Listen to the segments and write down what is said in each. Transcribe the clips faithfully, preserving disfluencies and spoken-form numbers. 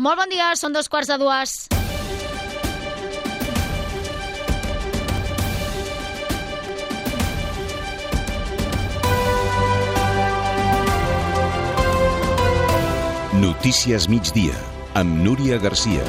Molt bon dia, són dos quarts de dues. Notícies migdia, amb Núria Garcia.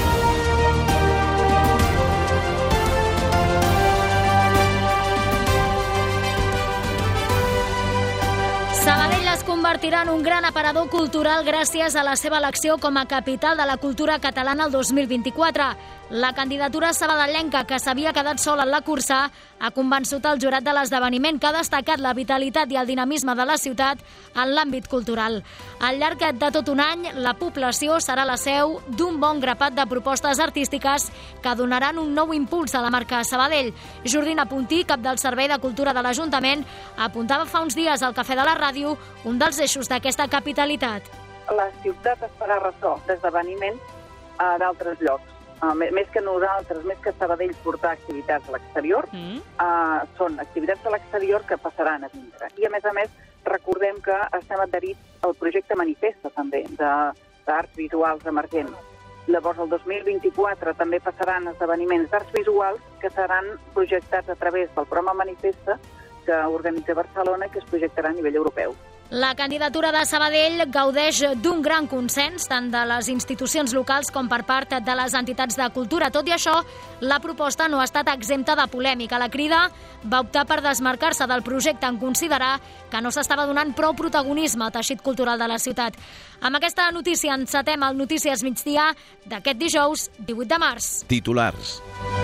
Sabadell es convertirà en un gran aparador cultural gràcies a la seva elecció com a capital de la cultura catalana el dos mil vint-i-quatre. La candidatura sabadellenca, que s'havia quedat sola en la cursa, ha convençut el jurat de l'esdeveniment, que ha destacat la vitalitat i el dinamisme de la ciutat en l'àmbit cultural. Al llarg de tot un any, la població serà la seu d'un bon grapat de propostes artístiques que donaran un nou impuls a la marca Sabadell. Jordina Puntí, cap del Servei de Cultura de l'Ajuntament, apuntava fa uns dies al Cafè de la Ràdio un dels eixos d'aquesta capitalitat. La ciutat es farà ressò d'esdeveniments a d'altres llocs. Uh, més que nosaltres, més que Sabadell portar activitats a l'exterior, mm. uh, són activitats a l'exterior que passaran a dintre. I, a més a més, recordem que estem adherits al projecte Manifesta, també, d'arts visuals emergents. Llavors, el dos mil vint-i-quatre també passaran esdeveniments d'arts visuals que seran projectats a través del programa Manifesta que organitza Barcelona i que es projectarà a nivell europeu. La candidatura de Sabadell gaudeix d'un gran consens, tant de les institucions locals com per part de les entitats de cultura. Tot i això, la proposta no ha estat exempta de polèmica. La Crida va optar per desmarcar-se del projecte en considerar que no s'estava donant prou protagonisme al teixit cultural de la ciutat. Amb aquesta notícia encetem el Notícies Migdia d'aquest dijous, divuit de març. Titulars.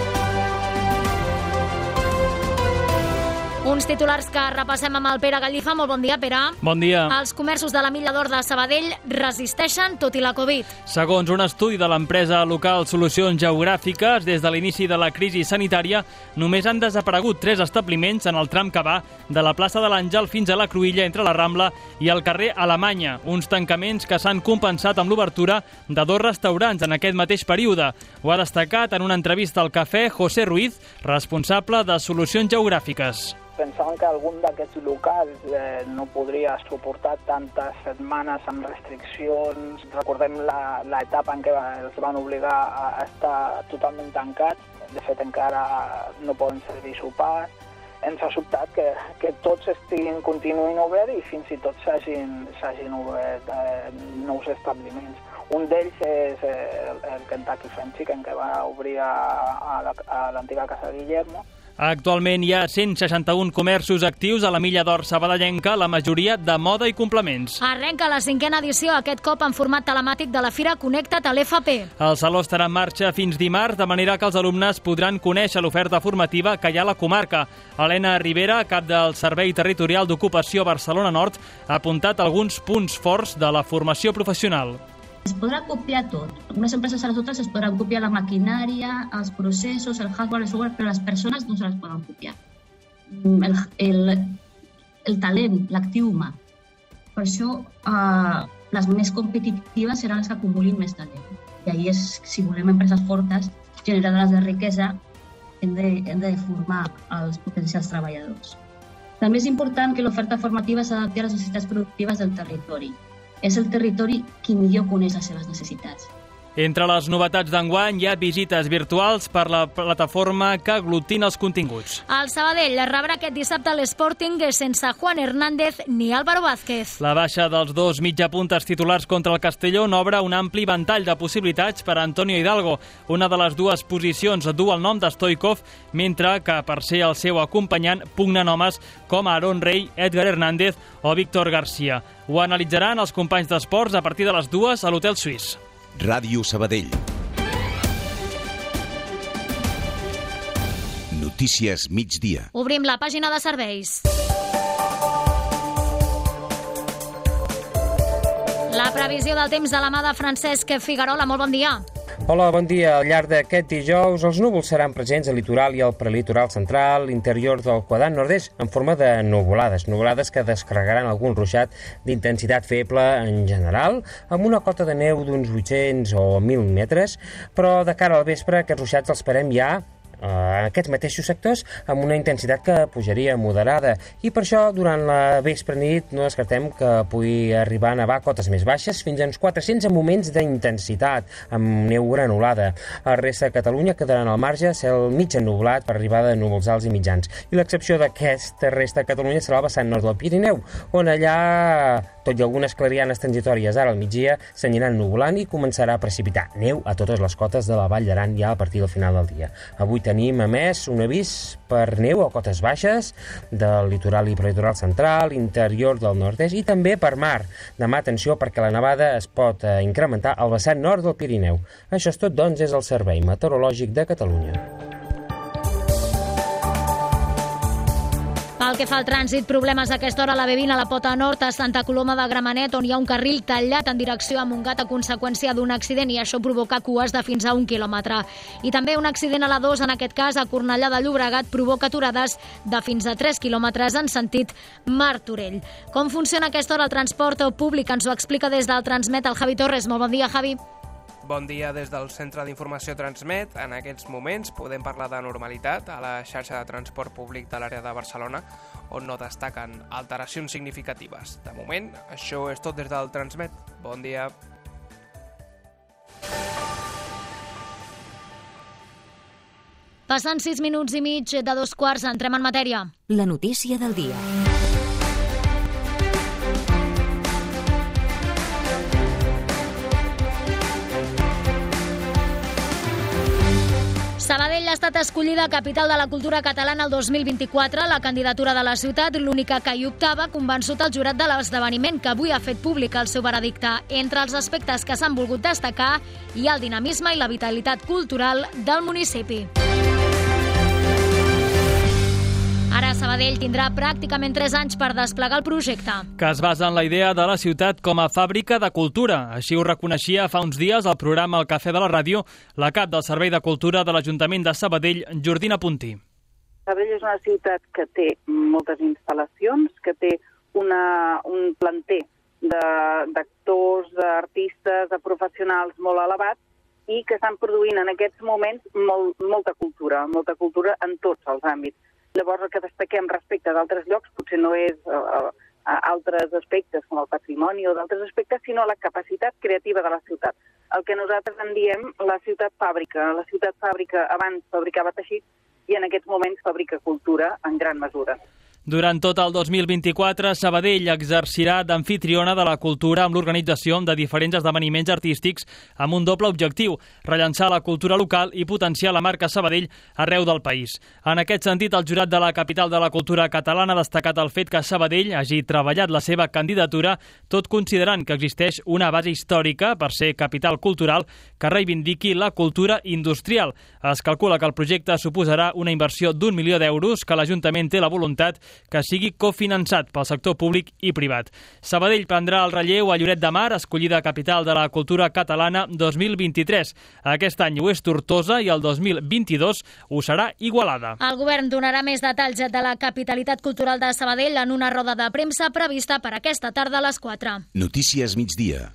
Uns titulars que repassem amb el Pere Gallifa. Molt bon dia, Pere. Bon dia. Els comerços de la Milla d'Or de Sabadell resisteixen tot i la Covid. Segons un estudi de l'empresa local Solucions Geogràfiques, des de l'inici de la crisi sanitària, només han desaparegut tres establiments en el tram que va de la plaça de l'Àngel fins a la Cruïlla entre la Rambla i el carrer Alemanya, uns tancaments que s'han compensat amb l'obertura de dos restaurants en aquest mateix període. Ho ha destacat en una entrevista al Cafè José Ruiz, responsable de Solucions Geogràfiques. Pensàvem que algun d'aquests locals eh, no podria suportar tantes setmanes amb restriccions. Recordem l'etapa en què els van obligar a estar totalment tancats. De fet, encara no poden servir sopars. Ens ha sobtat que, que tots estiguin continuïn oberts i fins i tot s'hagin obert eh, nous establiments. Un d'ells és eh, el, el Kentucky Fried Chicken, que va obrir a, a l'antiga Casa Guillermo. Actualment hi ha cent seixanta-un comerços actius a la Milla d'Or sabadellenca, la majoria de moda i complements. Arrenca la cinquena edició, aquest cop en format telemàtic de la Fira Connecta't a l'F P. El saló estarà en marxa fins dimarts, de manera que els alumnes podran conèixer l'oferta formativa que hi ha a la comarca. Helena Rivera, cap del Servei Territorial d'Ocupació Barcelona Nord, ha apuntat alguns punts forts de la formació professional. Es podrà copiar tot. Algunes empreses a les altres es podran copiar la maquinària, els processos, el hardware, el software, però les persones no se les poden copiar. El, el, el talent, l'actiu humà. Per això, eh, les més competitives seran les que acumulin més talent. I ahí és, si volem empreses fortes, generadores de riquesa, hem de, hem de formar els potencials treballadors. També és important que l'oferta formativa s'adapti a les necessitats productives del territori. És el territori qui millor coneix les seves necessitats. Entre les novetats d'enguany hi ha visites virtuals per la plataforma que aglutina els continguts. El Sabadell rebrà aquest dissabte l'Sporting sense Juan Hernández ni Álvaro Vázquez. La baixa dels dos mitjapuntes titulars contra el Castelló obre un ampli ventall de possibilitats per a Antonio Hidalgo. Una de les dues posicions du el nom de Stoikov, mentre que per ser el seu acompanyant pugnen homes com Aaron Rey, Edgar Hernández o Víctor García. Ho analitzaran els companys d'esports a partir de les dues a l'Hotel Suís. Ràdio Sabadell. Notícies migdia. Obrim la pàgina de serveis. La previsió del temps de la mà de Francesc Figuerola. Molt bon dia. Hola, bon dia. Al llarg d'aquest dijous, els núvols seran presents al litoral i al prelitoral central, l'interior del quadrant nord-est, en forma de nuvolades. Nuvolades que descarregaran algun ruixat d'intensitat feble en general, amb una cota de neu d'uns vuit-cents o mil metres, però de cara al vespre aquests ruixats els esperem ja en aquests mateixos sectors amb una intensitat que pujaria moderada i per això durant la vespre nit no descartem que pugui arribar a nevar a cotes més baixes fins a uns quatre-cents en moments d'intensitat amb neu granulada. A la resta de Catalunya quedaran al marge cel mig ennublat per arribada de núvols alts i mitjans i l'excepció d'aquesta resta de Catalunya serà el vessant nord del Pirineu on allà, tot i algunes clarianes transitòries ara al migdia, s'aniran nuvolant i començarà a precipitar neu a totes les cotes de la Vall d'Aran ja a partir del final del dia. Avui tenim, a més, un avís per neu a cotes baixes del litoral i prelitoral central, interior del nord-est i també per mar. Demà, atenció, perquè la nevada es pot eh, incrementar al vessant nord del Pirineu. Això és tot, doncs, és el Servei Meteorològic de Catalunya. Pel que fa al trànsit, problemes a aquesta hora a la B vint a la Pota Nord a Santa Coloma de Gramenet, on hi ha un carril tallat en direcció a Montgat a conseqüència d'un accident i això provoca cues de fins a un quilòmetre. I també un accident a la dos, en aquest cas a Cornellà de Llobregat, provoca aturades de fins a tres quilòmetres en sentit Martorell. Com funciona a aquesta hora el transport públic? Ens ho explica des del Transmet el Javi Torres. Molt bon dia, Javi. Bon dia des del Centre d'Informació Transmet. En aquests moments podem parlar de normalitat a la xarxa de transport públic de l'àrea de Barcelona, on no destaquen alteracions significatives. De moment, això és tot des del Transmet. Bon dia. Passant sis minuts i mig de dos quarts, entrem en matèria. La notícia del dia. Sabadell ha estat escollida capital de la cultura catalana el dos mil vint-i-quatre. La candidatura de la ciutat, l'única que hi optava, ha convençut el jurat de l'esdeveniment, que avui ha fet públic el seu veredicte. Entre els aspectes que s'han volgut destacar hi ha el dinamisme i la vitalitat cultural del municipi. Ara Sabadell tindrà pràcticament tres anys per desplegar el projecte. Que es basa en la idea de la ciutat com a fàbrica de cultura. Així ho reconeixia fa uns dies al programa El Cafè de la Ràdio la cap del Servei de Cultura de l'Ajuntament de Sabadell, Jordina Puntí. Sabadell és una ciutat que té moltes instal·lacions, que té una, un planter d'actors, d'artistes, de professionals molt elevat i que estan produint en aquests moments molt, molta cultura, molta cultura en tots els àmbits. Llavors, el que destaquem respecte d'altres llocs potser no és uh, uh, altres aspectes com el patrimoni o d'altres aspectes, sinó la capacitat creativa de la ciutat. El que nosaltres en diem la ciutat fàbrica. La ciutat fàbrica abans fabricava teixits i en aquests moments fabrica cultura en gran mesura. Durant tot el dos mil vint-i-quatre, Sabadell exercirà d'amfitriona de la cultura amb l'organització de diferents esdeveniments artístics amb un doble objectiu, rellançar la cultura local i potenciar la marca Sabadell arreu del país. En aquest sentit, el jurat de la capital de la cultura catalana ha destacat el fet que Sabadell hagi treballat la seva candidatura, tot considerant que existeix una base històrica per ser capital cultural que reivindiqui la cultura industrial. Es calcula que el projecte suposarà una inversió d'un milió d'euros que l'Ajuntament té la voluntat que sigui cofinançat pel sector públic i privat. Sabadell prendrà el relleu a Lloret de Mar, escollida capital de la cultura catalana dos mil vint-i-tres. Aquest any ho és Tortosa i el dos mil vint-i-dos ho serà Igualada. El govern donarà més detalls de la capitalitat cultural de Sabadell en una roda de premsa prevista per aquesta tarda a les quatre. Notícies migdia.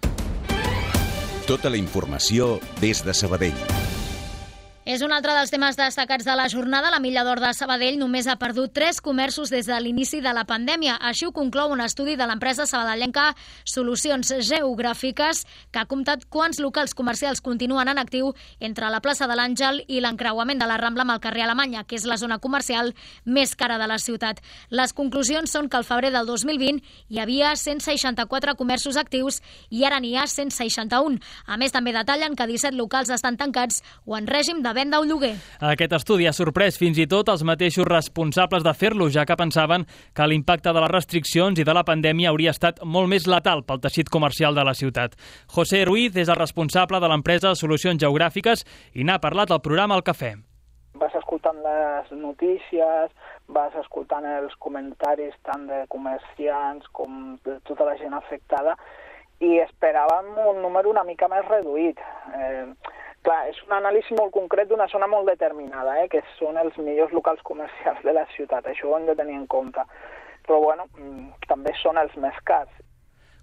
Tota la informació des de Sabadell. És un altre dels temes destacats de la jornada. La Milla d'Or de Sabadell només ha perdut tres comerços des de l'inici de la pandèmia. Així ho conclou un estudi de l'empresa sabadellenca Solucions Geogràfiques, que ha comptat quants locals comercials continuen en actiu entre la plaça de l'Àngel i l'encreuament de la Rambla amb el carrer Alemanya, que és la zona comercial més cara de la ciutat. Les conclusions són que al febrer del dos mil vint hi havia cent seixanta-quatre comerços actius i ara n'hi ha cent seixanta-un. A més, també detallen que disset locals estan tancats o en règim de venda o lloguer. Aquest estudi ha sorprès fins i tot els mateixos responsables de fer-lo, ja que pensaven que l'impacte de les restriccions i de la pandèmia hauria estat molt més letal pel teixit comercial de la ciutat. José Ruiz és el responsable de l'empresa Solucions Geogràfiques i n'ha parlat al programa El Cafè. Vas escoltant les notícies, vas escoltant els comentaris tant de comerciants com de tota la gent afectada i esperàvem un número una mica més reduït. Eh, Clar, és un anàlisi molt concret d'una zona molt determinada, eh, que són els millors locals comercials de la ciutat. Això ho hem de tenir en compte. Però, bueno, també són els més cars.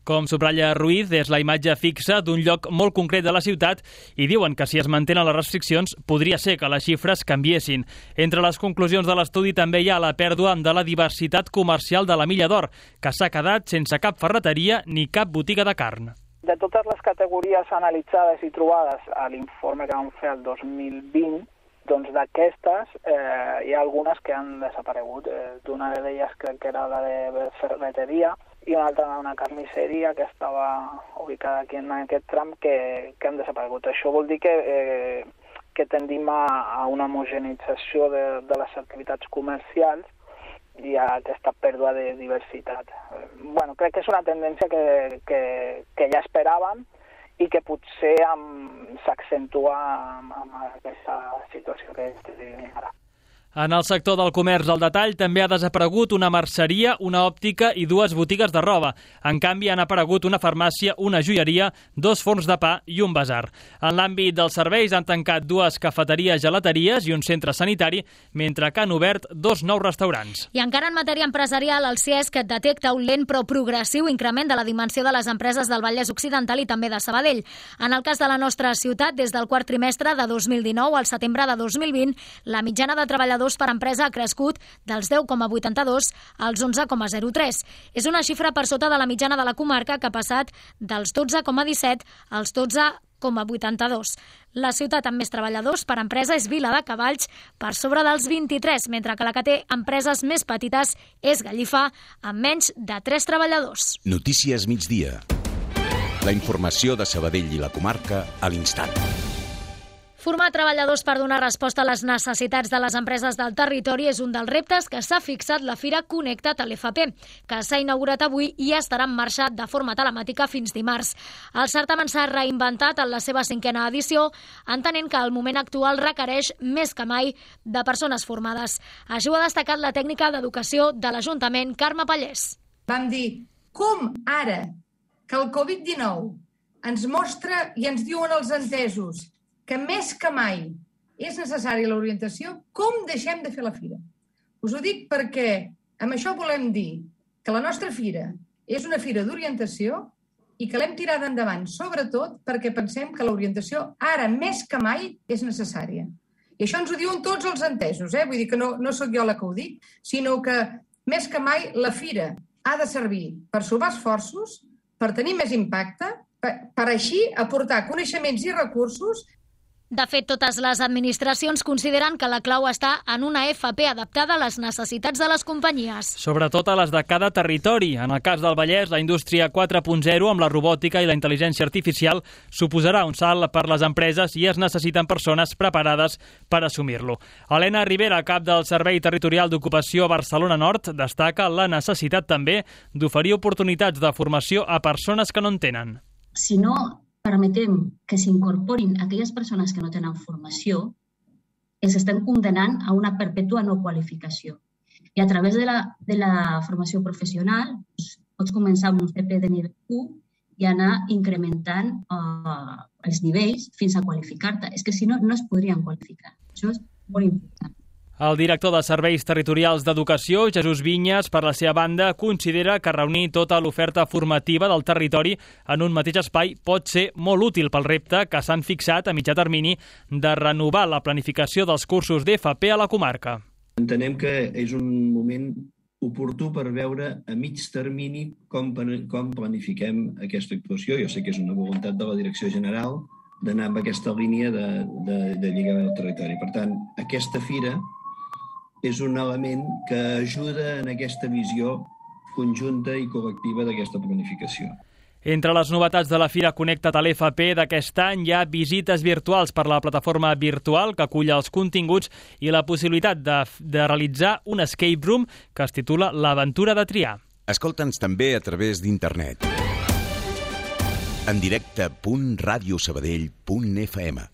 Com subratlla Ruiz, és la imatge fixa d'un lloc molt concret de la ciutat i diuen que si es mantenen les restriccions podria ser que les xifres canviessin. Entre les conclusions de l'estudi també hi ha la pèrdua de la diversitat comercial de la Milla d'Or, que s'ha quedat sense cap ferreteria ni cap botiga de carn. De totes les categories analitzades i trobades a l'informe que vam fer el dos mil vint, doncs d'aquestes eh, hi ha algunes que han desaparegut. Eh, D'una d'elles crec que era la de ferreteria i una altra una carnisseria que estava ubicada aquí en aquest tram que, que han desaparegut. Això vol dir que, eh, que tendim a, a una homogenització de, de les activitats comercials i a aquesta pèrdua de diversitat. Eh, bueno, crec que és una tendència que, que, que ja esperàvem i que potser s'accentua amb, amb aquesta situació que estem vivint ara. En el sector del comerç al detall també ha desaparegut una merceria, una òptica i dues botigues de roba. En canvi, han aparegut una farmàcia, una joieria, dos forns de pa i un basar. En l'àmbit dels serveis han tancat dues cafeteries, gelateries i un centre sanitari, mentre que han obert dos nous restaurants. I encara en matèria empresarial, el CIESC detecta un lent però progressiu increment de la dimensió de les empreses del Vallès Occidental i també de Sabadell. En el cas de la nostra ciutat, des del quart trimestre de dos mil dinou al setembre de dos mil vint, la mitjana de treballadors per empresa ha crescut dels deu coma vuitanta-dos als onze coma zero tres. És una xifra per sota de la mitjana de la comarca, que ha passat dels dotze coma disset als dotze coma vuitanta-dos. La ciutat amb més treballadors per empresa és Viladecavalls, per sobre dels vint-i-tres, mentre que la que té empreses més petites és Gallifa, amb menys de tres treballadors. Notícies migdia. La informació de Sabadell i la comarca a l'instant. Formar treballadors per donar resposta a les necessitats de les empreses del territori és un dels reptes que s'ha fixat la Fira Connecta't a l'F P, que s'ha inaugurat avui i estarà en marxa de forma telemàtica fins dimarts. El certamen s'ha reinventat en la seva cinquena edició, entenent que el moment actual requereix més que mai de persones formades. Així ho ha destacat la tècnica d'educació de l'Ajuntament, Carme Pallés. Vam dir, com ara que el covid dinou ens mostra i ens diuen els entesos que més que mai és necessària l'orientació, com deixem de fer la fira? Us ho dic perquè amb això volem dir que la nostra fira és una fira d'orientació i que l'hem tirada endavant, sobretot perquè pensem que l'orientació ara més que mai és necessària. I això ens ho diuen tots els entesos, eh? Vull dir que no, no sóc jo la que ho dic, sinó que més que mai la fira ha de servir per sumar esforços, per tenir més impacte, per, per així aportar coneixements i recursos. De fet, totes les administracions consideren que la clau està en una F P adaptada a les necessitats de les companyies. Sobretot a les de cada territori. En el cas del Vallès, la indústria quatre punt zero amb la robòtica i la intel·ligència artificial suposarà un salt per les empreses i es necessiten persones preparades per assumir-lo. Helena Rivera, cap del Servei Territorial d'Ocupació Barcelona Nord, destaca la necessitat també d'oferir oportunitats de formació a persones que no en tenen. Si no permetem que s'incorporin aquelles persones que no tenen formació, els estem condenant a una perpètua no qualificació. I a través de la, de la formació professional doncs, pots començar amb un C P de nivell u i anar incrementant uh, els nivells fins a qualificar-te. És que si no, no es podrien qualificar. Això és molt important. El director de Serveis Territorials d'Educació, Jesús Vinyes, per la seva banda, considera que reunir tota l'oferta formativa del territori en un mateix espai pot ser molt útil pel repte que s'han fixat a mitjà termini de renovar la planificació dels cursos d'F P a la comarca. Entenem que és un moment oportú per veure a mig termini com, com planifiquem aquesta actuació. Jo sé que és una voluntat de la Direcció General d'anar amb aquesta línia de, de, de lligar el territori. Per tant, aquesta fira és un element que ajuda en aquesta visió conjunta i col·lectiva d'aquesta planificació. Entre les novetats de la Fira Connecta't a l'F P d'aquest any hi ha visites virtuals per la plataforma virtual que acull els continguts i la possibilitat de, de realitzar un escape room que es titula L'aventura de triar. Escolta'ns també a través d'internet. En directe punt radiosabadell punt f m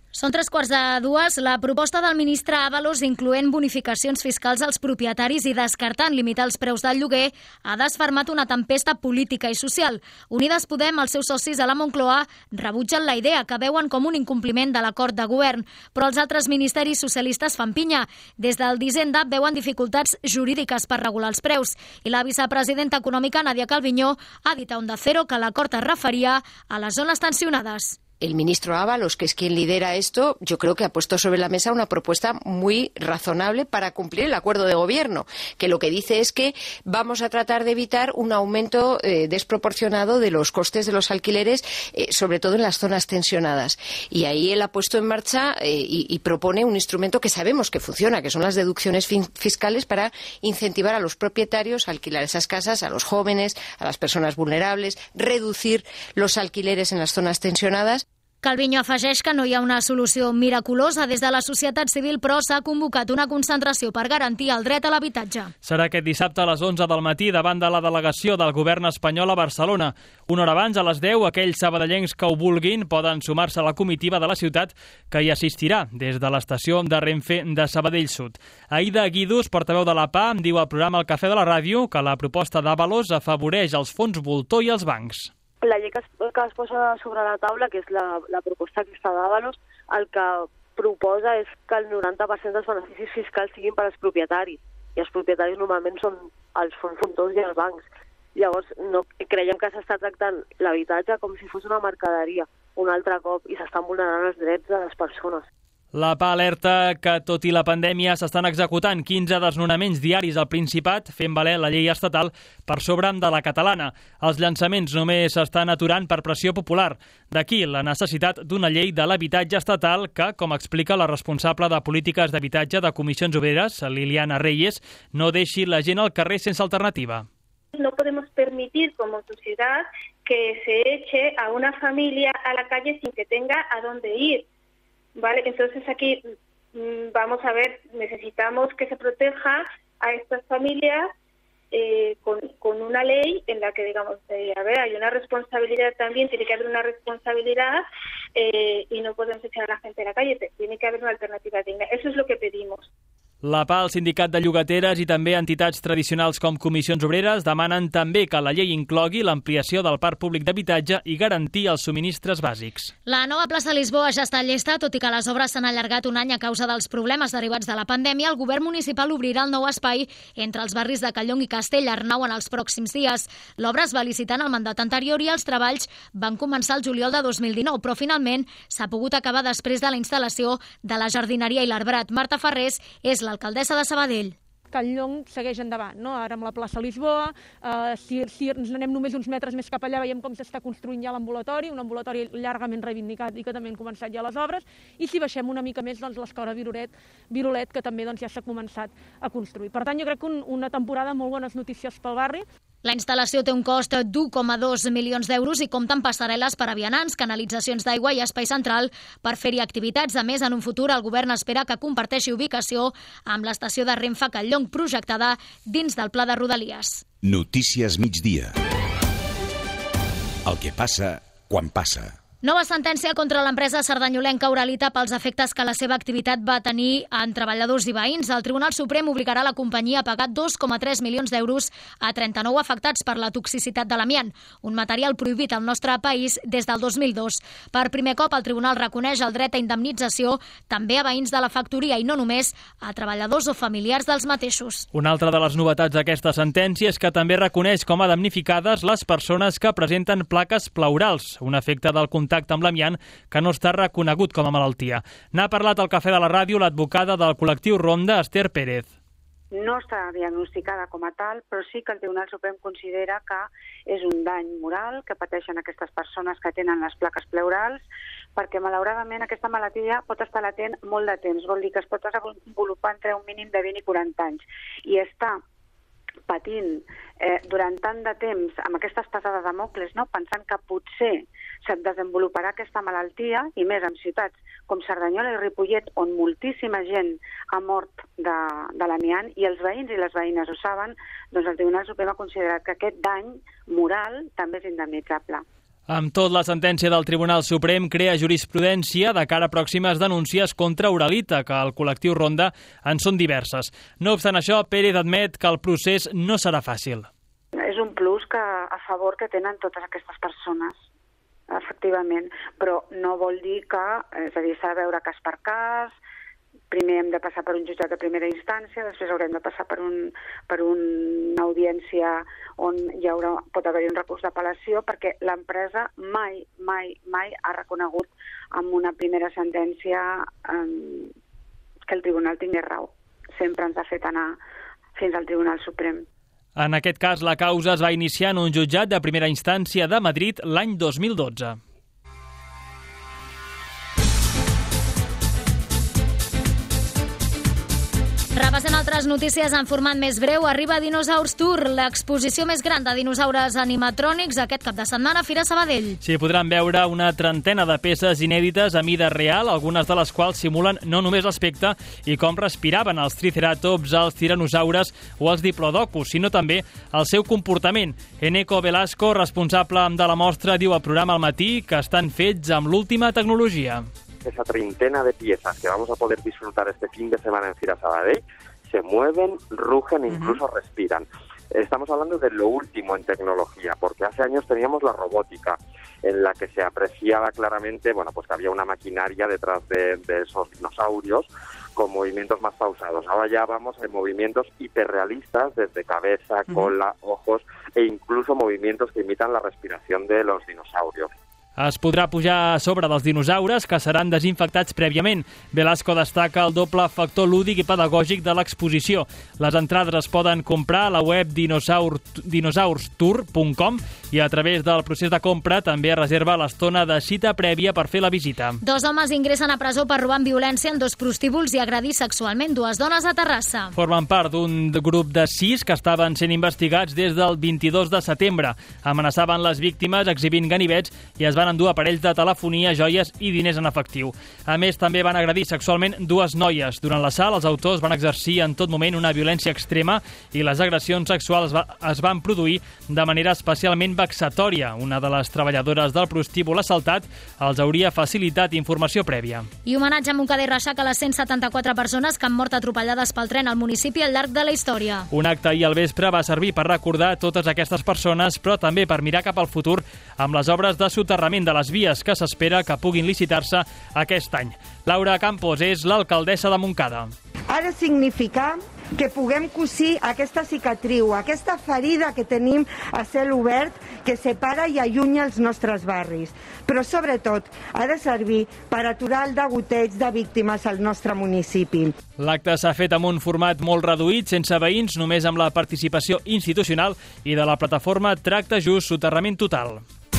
Són tres quarts de dues. La proposta del ministre Ábalos, incloent bonificacions fiscals als propietaris i descartant limitar els preus del lloguer, ha desfermat una tempesta política i social. Unides Podem, els seus socis a la Moncloa, rebutgen la idea, que veuen com un incompliment de l'acord de govern. Però els altres ministeris socialistes fan pinya. Des del d'Hisenda veuen dificultats jurídiques per regular els preus. I la vicepresidenta econòmica, Nadia Calviño, ha dit a Onda Cero que l'acord es referia a les zones tensionades. El ministro Ábalos, que es quien lidera esto, yo creo que ha puesto sobre la mesa una propuesta muy razonable para cumplir el acuerdo de gobierno, que lo que dice es que vamos a tratar de evitar un aumento eh, desproporcionado de los costes de los alquileres, eh, sobre todo en las zonas tensionadas. Y ahí él ha puesto en marcha eh, y, y propone un instrumento que sabemos que funciona, que son las deducciones fiscales para incentivar a los propietarios a alquilar esas casas, a los jóvenes, a las personas vulnerables, reducir los alquileres en las zonas tensionadas. Calviño afegeix que no hi ha una solució miraculosa. Des de la societat civil, però, s'ha convocat una concentració per garantir el dret a l'habitatge. Serà aquest dissabte a les onze del matí davant de la delegació del govern espanyol a Barcelona. Una hora abans, a les deu, aquells sabadellencs que ho vulguin poden sumar-se a la comitiva de la ciutat que hi assistirà des de l'estació de Renfe de Sabadell Sud. Aida Guidus, portaveu de la P A, diu al programa El Cafè de la Ràdio que la proposta d'Ábalos afavoreix els fons voltor i els bancs. La llei que es, que es posa sobre la taula, que és la, la proposta aquesta d'Ábalos, el que proposa és que el noranta per cent dels beneficis fiscals siguin per als propietaris, i els propietaris normalment són els fons voltors i els bancs. Llavors, no, creiem que s'està tractant l'habitatge com si fos una mercaderia un altre cop i s'estan vulnerant els drets de les persones. La P A alerta que, tot i la pandèmia, s'estan executant quinze desnonaments diaris al Principat, fent valer la llei estatal per sobre de la catalana. Els llançaments només s'estan aturant per pressió popular. D'aquí la necessitat d'una llei de l'habitatge estatal que, com explica la responsable de polítiques d'habitatge de Comissions Obreres, Liliana Reyes, no deixi la gent al carrer sense alternativa. No podemos permitir como sociedad que se eche a una familia a la calle sin que tenga a dónde ir. Vale, entonces aquí vamos a ver, necesitamos que se proteja a estas familias eh, con, con una ley en la que, digamos, eh, a ver, hay una responsabilidad también, tiene que haber una responsabilidad eh, y no podemos echar a la gente a la calle, tiene que haber una alternativa digna. Eso es lo que pedimos. La P A, el sindicat de llogateres i també entitats tradicionals com Comissions Obreres demanen també que la llei inclogui l'ampliació del parc públic d'habitatge i garantir els subministres bàsics. La nova plaça Lisboa ja està llesta, tot i que les obres s'han allargat un any a causa dels problemes derivats de la pandèmia. El govern municipal obrirà el nou espai entre els barris de Callong i Castellarnau en els pròxims dies. L'obra es va licitar en el mandat anterior i els treballs van començar el juliol de dos mil dinou, però finalment s'ha pogut acabar després de la instal·lació de la jardineria i l'arbrat. Marta Ferrés és la l'alcaldessa de Sabadell. Callong segueix endavant, no? Ara amb la plaça Lisboa, eh, si, si ens anem només uns metres més cap allà veiem com s'està construint ja l'ambulatori, un ambulatori llargament reivindicat i que també han començat ja les obres, i si baixem una mica més, doncs l'escola Virolet, Virolet que també doncs, ja s'ha començat a construir. Per tant, jo crec que un, una temporada amb molt bones notícies pel barri. La instal·lació té un cost d'u coma dos milions d'euros i compta amb passarel·les per a vianants, canalitzacions d'aigua i espai central per fer-hi activitats. A més, en un futur, el govern espera que comparteixi ubicació amb l'estació de Renfe Callong, projectada dins del pla de Rodalies. Notícies migdia. El que passa quan passa. Nova sentència contra l'empresa sardanyolenca Uralita pels efectes que la seva activitat va tenir en treballadors i veïns. El Tribunal Suprem obligarà la companyia a pagar dos coma tres milions d'euros a trenta-nou afectats per la toxicitat de l'amiant, un material prohibit al nostre país des del dos mil dos. Per primer cop, el Tribunal reconeix el dret a indemnització també a veïns de la factoria i no només a treballadors o familiars dels mateixos. Una altra de les novetats d'aquesta sentència és que també reconeix com a damnificades les persones que presenten plaques pleurals, un efecte del contacte amb l'amiant que no està reconegut com a malaltia. N'ha parlat al Cafè de la Ràdio l'advocada del col·lectiu Ronda, Esther Pérez. No està diagnosticada com a tal, però sí que el Tribunal Suprem considera que és un dany moral que pateixen aquestes persones que tenen les plaques pleurals, perquè malauradament aquesta malaltia pot estar latent molt de temps, vol dir que es pot desenvolupar entre un mínim de vint i quaranta anys, i està patint eh, durant tant de temps amb aquesta espasa de Damocles, no? Pensant que potser se't desenvoluparà aquesta malaltia, i més en ciutats com Cerdanyola i Ripollet, on moltíssima gent ha mort de, de l'amiant, i els veïns i les veïnes ho saben, doncs el Tribunal Suprem ha considerat que aquest dany moral també és indemnitzable. Amb tot, la sentència del Tribunal Suprem crea jurisprudència de cara a pròximes denúncies contra Uralita, que el col·lectiu Ronda en són diverses. No obstant això, Pérez admet que el procés no serà fàcil. És un plus que, a favor que tenen totes aquestes persones, efectivament, però no vol dir que, és a dir, s'ha de veure cas per cas. Primer hem de passar per un jutjat de primera instància, després haurem de passar per, un, per una audiència on hi haurà, pot haver-hi un recurs d'apel·lació, perquè l'empresa mai, mai, mai ha reconegut amb una primera sentència eh, que el tribunal tingués raó. Sempre ens ha fet anar fins al Tribunal Suprem. En aquest cas, la causa es va iniciar en un jutjat de primera instància de Madrid l'any dos mil dotze. Repassant altres notícies en format més breu, arriba Dinosaurs Tour, l'exposició més gran de dinosaures animatrònics aquest cap de setmana a Fira Sabadell. S'hi podran veure una trentena de peces inèdites a mida real, algunes de les quals simulen no només l'aspecte i com respiraven els triceratops, els tiranosaures o els diplodocus, sinó també el seu comportament. Eneco Velasco, responsable de la mostra, diu al programa Al Matí que estan fets amb l'última tecnologia. Esa treintena de piezas que vamos a poder disfrutar este fin de semana en Fira Sabadell se mueven, rugen e incluso uh-huh. respiran. Estamos hablando de lo último en tecnología, porque hace años teníamos la robótica, en la que se apreciaba claramente, bueno, pues que había una maquinaria detrás de, de esos dinosaurios con movimientos más pausados. Ahora ya vamos en movimientos hiperrealistas, desde cabeza, uh-huh. cola, ojos e incluso movimientos que imitan la respiración de los dinosaurios. Es podrà pujar a sobre dels dinosaures, que seran desinfectats prèviament. Velasco destaca el doble factor lúdic i pedagògic de l'exposició. Les entrades es poden comprar a la web dinosaur, dinosaurs tour punt com i a través del procés de compra també es reserva l'estona de cita prèvia per fer la visita. Dos homes ingressen a presó per robar amb violència en dos prostíbuls i agredir sexualment dues dones a Terrassa. Formen part d'un grup de sis que estaven sent investigats des del vint-i-dos de setembre. Amenaçaven les víctimes exhibint ganivets i es van endur aparells de telefonia, joies i diners en efectiu. A més, també van agredir sexualment dues noies. Durant l'assalt, els autors van exercir en tot moment una violència extrema i les agressions sexuals va, es van produir de manera especialment vexatòria. Una de les treballadores del prostíbul assaltat els hauria facilitat informació prèvia. I homenatge a Montcada i Reixac a les cent setanta-quatre persones que han mort atropellades pel tren al municipi al llarg de la història. Un acte ahir al vespre va servir per recordar totes aquestes persones, però també per mirar cap al futur amb les obres de soterrament de les vies que s'espera que puguin licitar-se aquest any. Laura Campos és l'alcaldessa de Montcada. Ha de significar que puguem cosir aquesta cicatriu, aquesta ferida que tenim a cel obert que separa i allunya els nostres barris. Però sobretot ha de servir per aturar el degoteig de víctimes al nostre municipi. L'acte s'ha fet amb un format molt reduït, sense veïns, només amb la participació institucional i de la plataforma Tracte Just Soterrament Total.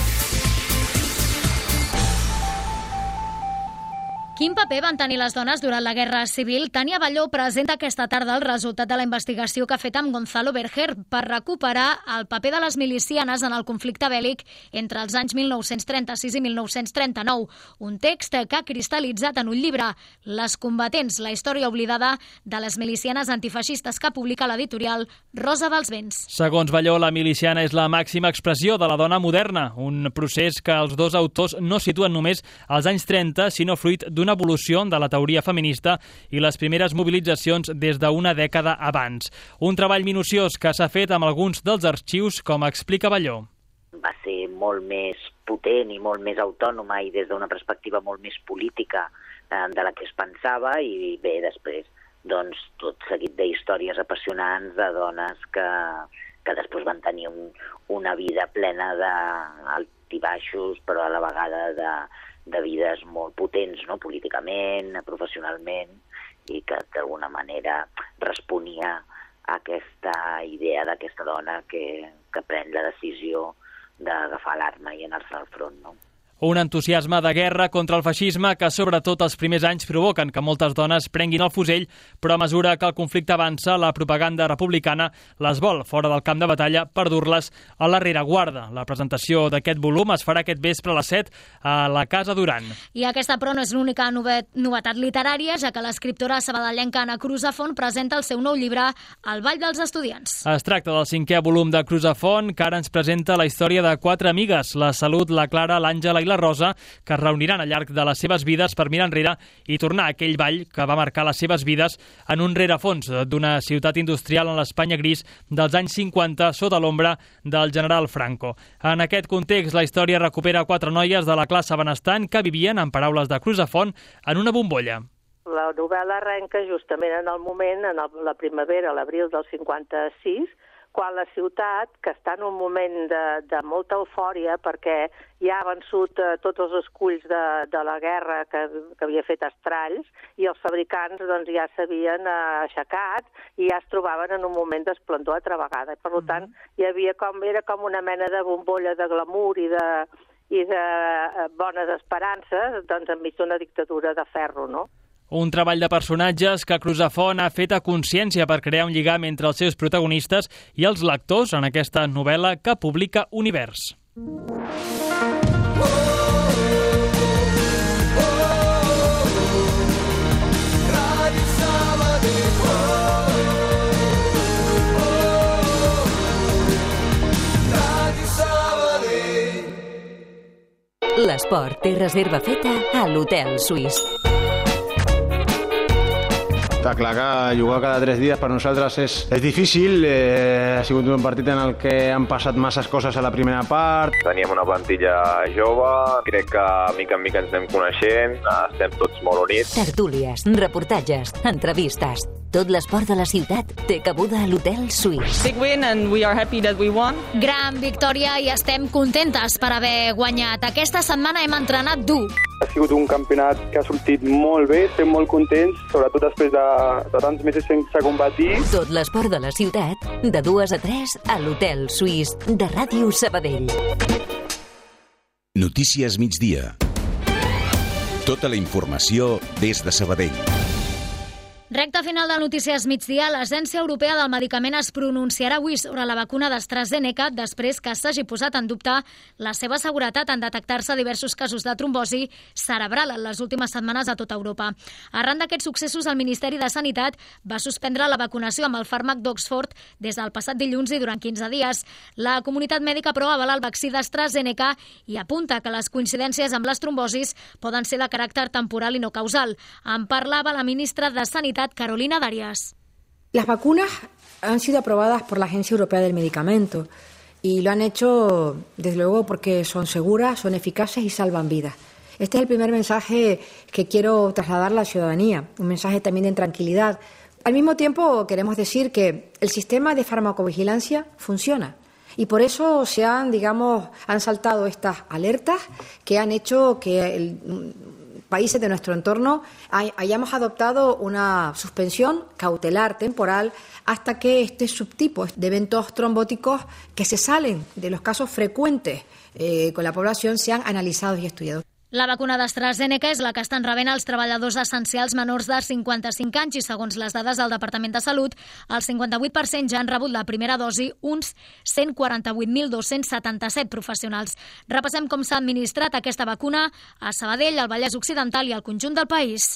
Quin paper van tenir les dones durant la Guerra Civil? Tània Balló presenta aquesta tarda el resultat de la investigació que ha fet amb Gonzalo Berger per recuperar el paper de les milicianes en el conflicte bèl·lic entre els anys mil nou-cents trenta-sis i mil nou-cents trenta-nou. Un text que ha cristal·litzat en un llibre, Les combatents, la història oblidada de les milicianes antifeixistes, que publica l'editorial Rosa dels Vents. Segons Balló, la miliciana és la màxima expressió de la dona moderna, un procés que els dos autors no situen només als anys trenta, sinó fruit d'una evolució de la teoria feminista i les primeres mobilitzacions des d'una dècada abans. Un treball minuciós que s'ha fet amb alguns dels arxius, com explica Balló. Va ser molt més potent i molt més autònoma i des d'una perspectiva molt més política eh, de la que es pensava, i bé, després doncs, tot seguit d'històries apassionants de dones que, que després van tenir un, una vida plena d'altibaixos, però a la vegada de de vides molt potents, no? Políticament, professionalment, i que d'alguna manera responia a aquesta idea d'aquesta dona que, que pren la decisió d'agafar l'arma i anar-se al front, no? Un entusiasme de guerra contra el feixisme que sobretot els primers anys provoquen que moltes dones prenguin el fusell, però a mesura que el conflicte avança, la propaganda republicana les vol fora del camp de batalla per dur-les a la rereguarda. La presentació d'aquest volum es farà aquest vespre a les set a la Casa Duran. I aquesta, però, no és l'única novetat literària, ja que l'escriptora sabadellenca Anna Cruzafont presenta el seu nou llibre El ball dels estudiants. Es tracta del cinquè volum de Cruzafont, que ara ens presenta la història de quatre amigues, la Salut, la Clara, l'Àngela i la Rosa, que es reuniran al llarg de les seves vides per mirar enrere i tornar a aquell ball que va marcar les seves vides en un rerefons d'una ciutat industrial en l'Espanya gris dels anys cinquanta sota l'ombra del general Franco. En aquest context, la història recupera quatre noies de la classe benestant que vivien, en paraules de Cruzafont, en una bombolla. La novel·la arrenca justament en el moment, en el, la primavera, l'abril del cinquanta-sis, quan la ciutat, que està en un moment de, de molta eufòria perquè ja ha vençut eh, tots els esculls de, de la guerra que, que havia fet estralls i els fabricants doncs, ja s'havien eh, aixecat i ja es trobaven en un moment d'esplendor altra vegada. Per tant, hi havia com, era com una mena de bombolla de glamour i de, i de eh, bones esperances doncs, enmig d'una dictadura de ferro, no? Un treball de personatges que Cruzafont ha fet a consciència per crear un lligam entre els seus protagonistes i els lectors en aquesta novel·la que publica Univers. L'esport té reserva feta a l'Hotel Suís. Està clar que jugar cada tres dies per nosaltres és, és difícil. Eh, ha sigut un partit en el que han passat masses coses a la primera part. Teníem una plantilla jove, crec que mica en mica ens anem coneixent, estem tots molt units. Tertúlies, reportatges, entrevistes. Tot l'esport de la ciutat té cabuda a l'Hotel Suís. Big win and we are happy that we won. Gran victòria i estem contentes per haver guanyat. Aquesta setmana hem entrenat dur. Ha sigut un campionat que ha sortit molt bé, estem molt contents, sobretot després de, de tants mesos sense competir. Tot l'esport de la ciutat, de dues a tres a l'Hotel Suís de Ràdio Sabadell. Notícies migdia. Tota la informació des de Sabadell. Recte final de Notícies migdia, l'Agència Europea del Medicament es pronunciarà avui sobre la vacuna d'AstraZeneca després que s'hagi posat en dubte la seva seguretat en detectar-se diversos casos de trombosi cerebral en les últimes setmanes a tota Europa. Arran d'aquests successos, el Ministeri de Sanitat va suspendre la vacunació amb el fàrmac d'Oxford des del passat dilluns i durant quinze dies. La comunitat mèdica, però, avala el vaccí d'AstraZeneca i apunta que les coincidències amb les trombosis poden ser de caràcter temporal i no causal. En parlava la ministra de Sanitat, Carolina Darias. Las vacunas han sido aprobadas por la Agencia Europea del Medicamento y lo han hecho, desde luego, porque son seguras, son eficaces y salvan vidas. Este es el primer mensaje que quiero trasladar a la ciudadanía, un mensaje también de tranquilidad. Al mismo tiempo, queremos decir que el sistema de farmacovigilancia funciona. Y por eso se han, digamos, han saltado estas alertas que han hecho que el países de nuestro entorno hay, hayamos adoptado una suspensión cautelar temporal hasta que este subtipo de eventos trombóticos que se salen de los casos frecuentes eh, con la población sean analizados y estudiados. La vacuna d'AstraZeneca és la que estan rebent els treballadors essencials menors de cinquanta-cinc anys i, segons les dades del Departament de Salut, el cinquanta-vuit per cent ja han rebut la primera dosi, uns cent quaranta-vuit mil dos-cents setanta-set professionals. Repassem com s'ha administrat aquesta vacuna a Sabadell, al Vallès Occidental i al conjunt del país.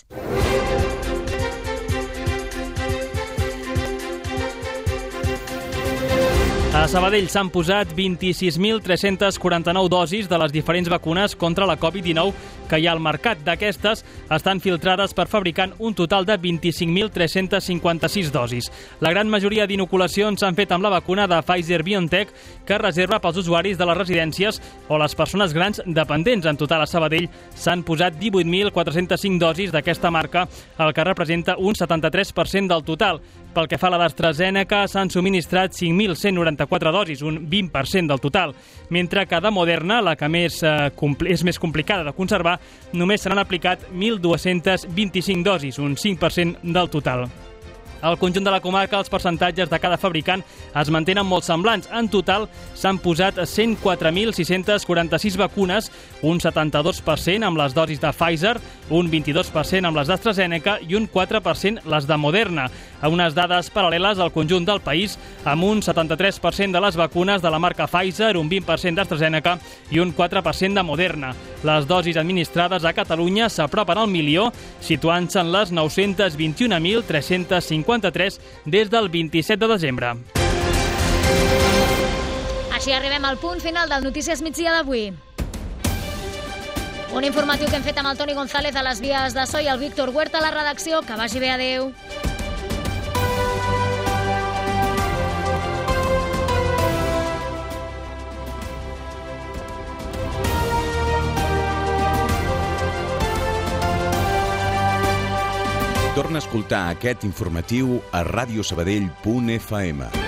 A Sabadell s'han posat vint-i-sis mil tres-cents quaranta-nou dosis de les diferents vacunes contra la covid dinou que hi ha al mercat. D'aquestes estan filtrades per fabricant un total de vint-i-cinc mil tres-cents cinquanta-sis dosis. La gran majoria d'inoculacions s'han fet amb la vacuna de Pfizer-BioNTech, que es reserva pels usuaris de les residències o les persones grans dependents. En total, a Sabadell s'han posat divuit mil quatre-cents cinc dosis d'aquesta marca, el que representa un setanta-tres per cent del total. Pel que fa a la d'AstraZeneca, s'han subministrat cinc mil cent noranta-quatre dosis, un vint per cent del total, mentre que de Moderna, la que més, eh, és més complicada de conservar, només se n'han aplicat mil dos-cents vint-i-cinc dosis, un cinc per cent del total. Al conjunt de la comarca, els percentatges de cada fabricant es mantenen molt semblants. En total, s'han posat cent quatre mil sis-cents quaranta-sis vacunes, un setanta-dos per cent amb les dosis de Pfizer, un vint-i-dos per cent amb les d'AstraZeneca i un quatre per cent les de Moderna. A unes dades paral·leles al conjunt del país, amb un setanta-tres per cent de les vacunes de la marca Pfizer, un vint per cent d'AstraZeneca i un quatre per cent de Moderna. Les dosis administrades a Catalunya s'apropen al milió, situant-se en les nou-cents vint-i-un mil tres-cents cinquanta-tres des del vint-i-set de desembre. Així arribem al punt final del Notícies Migdia d'avui. Un informatiu que hem fet amb el Toni González a les vies de so i el Víctor Huerta a la redacció. Que vagi bé, adeu. Torna a escoltar aquest informatiu a radiosabadell punt f m.